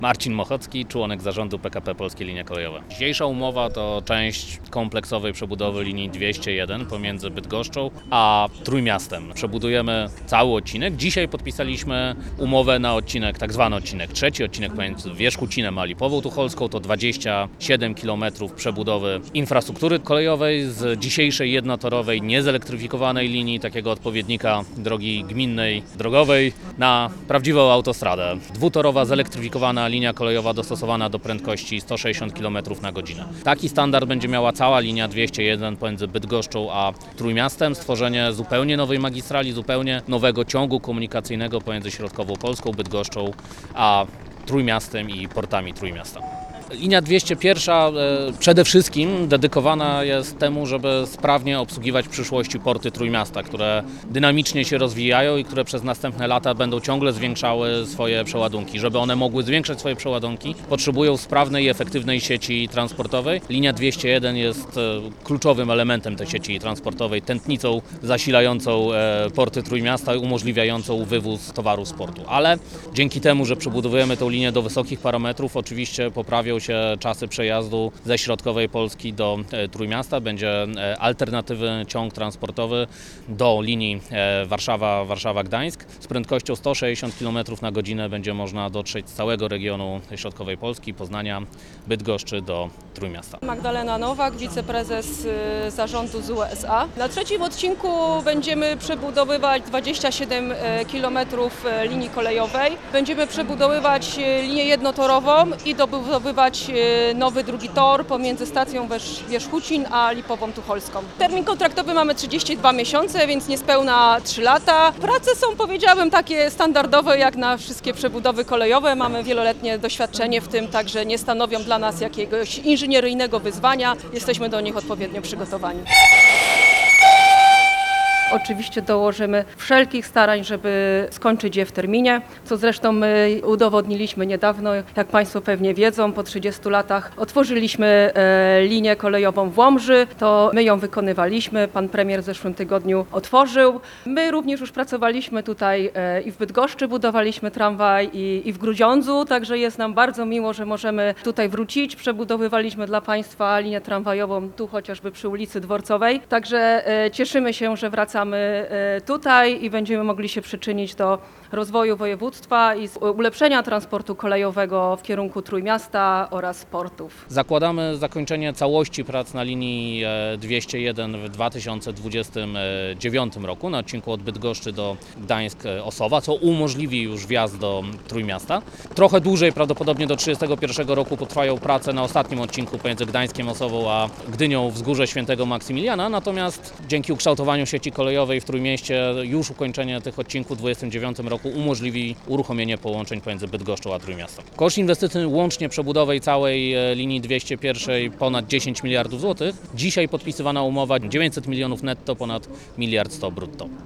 Marcin Mochocki, członek zarządu PKP Polskie Linie Kolejowe. Dzisiejsza umowa to część kompleksowej przebudowy linii 201 pomiędzy Bydgoszczą a Trójmiastem. Przebudujemy cały odcinek. Dzisiaj podpisaliśmy umowę na odcinek, tak zwany odcinek trzeci, odcinek pomiędzy Wierzchucinem a Lipową Tucholską. To 27 km przebudowy infrastruktury kolejowej z dzisiejszej jednotorowej, niezelektryfikowanej linii, takiego odpowiednika drogi gminnej, drogowej, na prawdziwą autostradę. Dwutorowa, zelektryfikowana linia kolejowa dostosowana do prędkości 160 km na godzinę. Taki standard będzie miała cała linia 201 pomiędzy Bydgoszczą a Trójmiastem. Stworzenie zupełnie nowej magistrali, zupełnie nowego ciągu komunikacyjnego pomiędzy środkową Polską, Bydgoszczą a Trójmiastem i portami Trójmiasta. Linia 201 przede wszystkim dedykowana jest temu, żeby sprawnie obsługiwać w przyszłości porty Trójmiasta, które dynamicznie się rozwijają i które przez następne lata będą ciągle zwiększały swoje przeładunki. Żeby one mogły zwiększać swoje przeładunki, potrzebują sprawnej i efektywnej sieci transportowej. Linia 201 jest kluczowym elementem tej sieci transportowej, tętnicą zasilającą porty Trójmiasta i umożliwiającą wywóz towaru z portu. Ale dzięki temu, że przebudowujemy tę linię do wysokich parametrów, oczywiście poprawią się czasy przejazdu ze środkowej Polski do Trójmiasta. Będzie alternatywny ciąg transportowy do linii Warszawa-Gdańsk. Z prędkością 160 km na godzinę będzie można dotrzeć z całego regionu środkowej Polski, Poznania, Bydgoszczy do Trójmiasta. Magdalena Nowak, wiceprezes zarządu ZUE SA. Na trzecim odcinku będziemy przebudowywać 27 km linii kolejowej. Będziemy przebudowywać linię jednotorową i dobudowywać nowy drugi tor pomiędzy stacją Wierzchucin a Lipową Tucholską. Termin kontraktowy mamy 32 miesiące, więc niespełna 3 lata. Prace są, powiedziałabym, takie standardowe jak na wszystkie przebudowy kolejowe. Mamy wieloletnie doświadczenie w tym, także nie stanowią dla nas jakiegoś inżynieryjnego wyzwania. Jesteśmy do nich odpowiednio przygotowani. Oczywiście dołożymy wszelkich starań, żeby skończyć je w terminie, co zresztą my udowodniliśmy niedawno. Jak Państwo pewnie wiedzą, po 30 latach otworzyliśmy linię kolejową w Łomży, to my ją wykonywaliśmy, pan premier w zeszłym tygodniu otworzył. My również już pracowaliśmy tutaj i w Bydgoszczy, budowaliśmy tramwaj i w Grudziądzu, także jest nam bardzo miło, że możemy tutaj wrócić. Przebudowywaliśmy dla Państwa linię tramwajową tu chociażby przy ulicy Dworcowej, także cieszymy się, że wracamy tutaj i będziemy mogli się przyczynić do rozwoju województwa i ulepszenia transportu kolejowego w kierunku Trójmiasta oraz portów. Zakładamy zakończenie całości prac na linii 201 w 2029 roku na odcinku od Bydgoszczy do Gdańsk-Osowa, co umożliwi już wjazd do Trójmiasta. Trochę dłużej, prawdopodobnie do 2031 roku, potrwają prace na ostatnim odcinku pomiędzy Gdańskiem, Osową a Gdynią Wzgórze Świętego Maksymiliana, natomiast dzięki ukształtowaniu sieci kolejowej w Trójmieście już ukończenie tych odcinków w 2029 roku umożliwi uruchomienie połączeń pomiędzy Bydgoszczą a Trójmiastem. Koszt inwestycyjny łącznie przebudowej całej linii 201 ponad 10 miliardów złotych. Dzisiaj podpisywana umowa 900 milionów netto, ponad 1 100 000 brutto.